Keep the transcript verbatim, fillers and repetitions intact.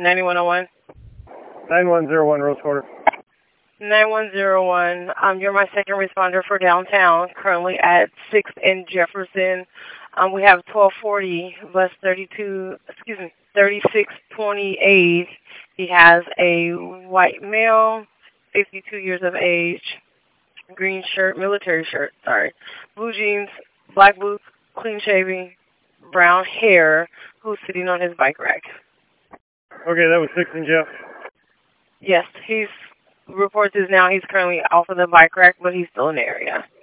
ninety-one oh one. nine one zero one, Rose Quarter. nine one zero one. Um, you're my second responder for downtown, currently at sixth and Jefferson. Um, we have twelve forty, bus thirty-two, excuse me, thirty-six twenty-eight. He has a white male, fifty-two years of age, green shirt, military shirt, sorry, blue jeans, black boots, clean shaving, brown hair, who's sitting on his bike rack. Okay, that was sixth and Jeff. Yes, he's, reports is now he's currently off of the bike rack, but he's still in the area.